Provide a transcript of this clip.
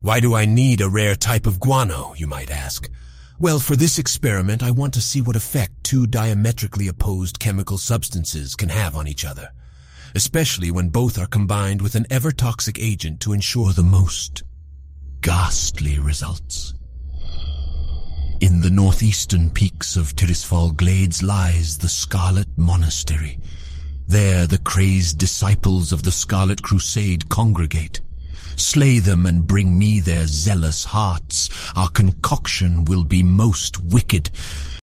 Why do I need a rare type of guano, you might ask? Well, for this experiment, I want to see what effect two diametrically opposed chemical substances can have on each other, especially when both are combined with an ever-toxic agent to ensure the most ghastly results. In the northeastern peaks of Tirisfal Glades lies the Scarlet Monastery. There the crazed disciples of the Scarlet Crusade congregate. Slay them and bring me their zealous hearts. Our concoction will be most wicked,